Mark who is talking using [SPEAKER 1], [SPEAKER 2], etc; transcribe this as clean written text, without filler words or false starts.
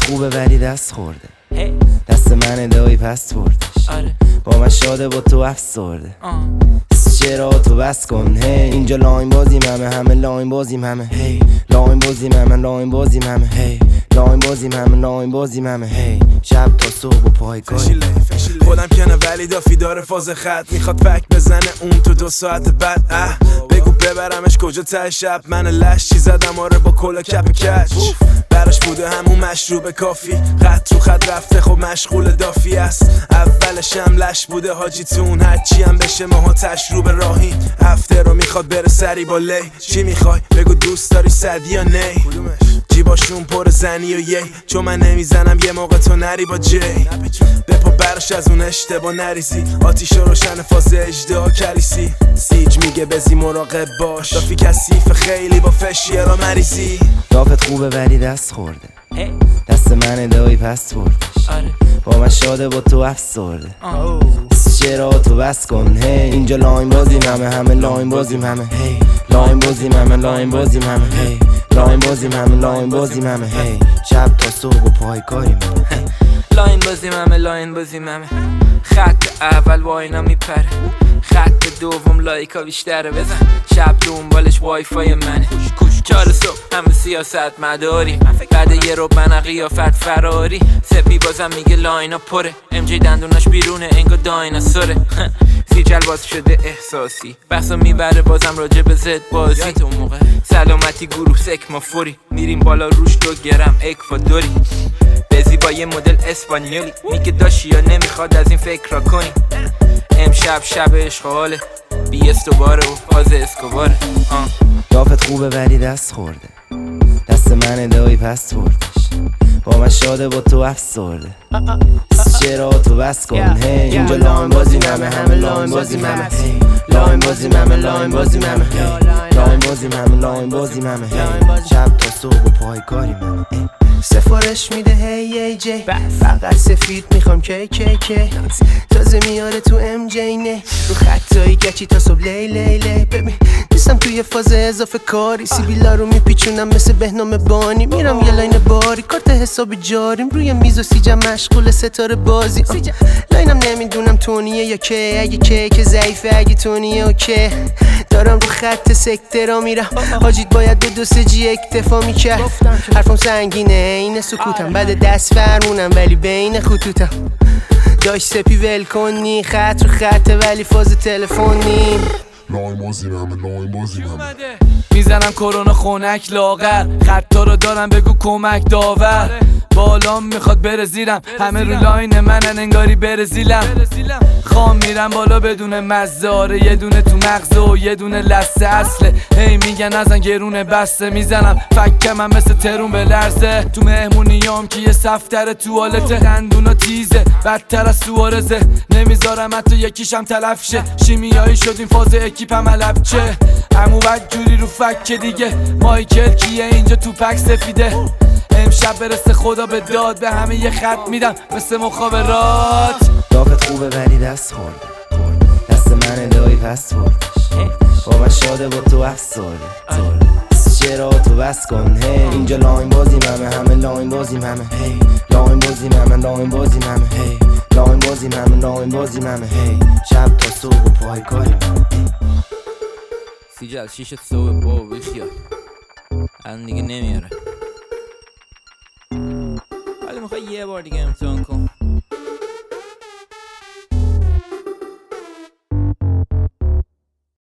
[SPEAKER 1] رافت خوبه ولی دست خورده دست من دایی پس بردش با من شاده با تو افسرده چرا تو بس کن اینجا لاین بازیم همه لاین بازیم همه لاین بازیم لاین بازیم همه لاین بازیم لاین بازیم همه شب تا صبح و پای کاری
[SPEAKER 2] خودم کنه ولی دافی داره فاز خط میخواد فک بزنه اون تو 2 ساعت بعد بگو ببرمش کجا ته شب من لش چی زدم آره با کلا کپ کچ براش بوده همون مشروب کافی خط تو خط رفته خب مشغول دافی است اولش هم لش بوده حاجیتون هرچی هم بشه ماها تشروب راهی هفته رو میخواد بره سری با لی چی میخوای بگو دوست داری صد یا نی جیباشون پر زنی و یی چون من نمیزنم یه موقع تو نری با جی بپا برش از اون اشتباه نریزی آتیش روشن فاز اجدها کلیسی سیج میگه بزی مراقب باش دافی کثیف خیلی با فشیه را مریضی
[SPEAKER 1] رافت خوبه ولی دست خورده دست من دایی پس بردش با من شاده با تو افسرده چرا تو بس کن اینجا لاین بازیم همه لاین بازیم همه لاین بازیم لاین بازیم همه لاین بازیم لاین بازیم همه شب تا صبح و پای کاریم
[SPEAKER 3] لاین بازیم لاین بازیم خط اول واینا میپره خط دوم لایکا بیشتره بزن شب دنبالش وای فای منه 4 صبح همه سیاست مداری بعد یه رو من قیافت فراری سپی بازم میگه لاینا پره ام جی دندوناش بیرونه انگا دایناسوره سیجل باز شده احساسی بحثا میبره بازم راجع به زد بازی سلامتی گروه سکما فوری میریم بالا روش 2 گرم اکوادوری بزی با یه مدل اسپانیولی میگه داشی یا نمیخواد از این فکر را کنی امشب شب اشغاله بی استوباره و فاز اسکوباره
[SPEAKER 1] رافت خوبه ولی دست خورده دست من دایی پس بردش با من شاده با تو افسرده چرا تو بس کن اینجا لاین بازیم همه لاین بازیم همه لاین بازیم لاین بازیم همه لاین بازیم لاین بازیم همه شب تا صبح و پای کاریم
[SPEAKER 4] سفارش میده هی جی فقط سفید میخوام کی تازه میاره تو ام جی نه رو خطایی گچی تا صبح لی ببین نیستم توی فاز اضافه کاری سیبیلا رو میپیچونم مثل بهنام بانی میرم یه لاین باری کارت حساب جاریم روی میز و سیجم مشغول ستاره بازی لاینم نمیدونم تونیه یا که اگه که ضعیفه اگه تونیه اوکی دارم رو خط سکترا میرم حاجیت باید به 2-3 جی اکتفا میکرد حرفم سنگینه این سکوتم بعد دست فرمونم ولی بین خطوطم داشت سپی ول کنی خط رو خطه ولی فاز تلفنی
[SPEAKER 5] لاین بازیم لاین بازیم
[SPEAKER 6] میزنم کرونا خونک لاغر خطا رو دارم بگو کمک داور بالام میخواد بره زیرم همه رو لاین منن انگاری بره زیلم خام میرم بالا بدون مزه آره یه دونه تو مغزه و یه دونه لسه اصله میگن ازن گرونه بسته میزنم فکم من مثل ترون به لرزه تو مهمونیام که یه صفتر توالته دندونا تیزه بدتر از سوارزه نمیذارم حتی یکیشم تلف شه شیمیایی شدیم فاز اکیپم علب چه امو بد جوری رو فک دیگه مایکل کیه اینجا تو پک سفیده امشب برسه خدا به داد به همه یه خط میدم مثل مخابرات
[SPEAKER 1] رافت خوبه ولی دست خورده دست من دایی پس بردش با من شاده با تو افسرده چرا تو بس کن اینجا لاین بازیم همه لاین بازیم همه لاین بازیم لاین بازیم همه لاین بازیم لاین بازیم همه شب تا صبح و پای کاریم
[SPEAKER 3] سیجل 6 صبح بابا بیخیال الان دیگه نمیاره ولی میخوای یه بار دیگه امتحان کن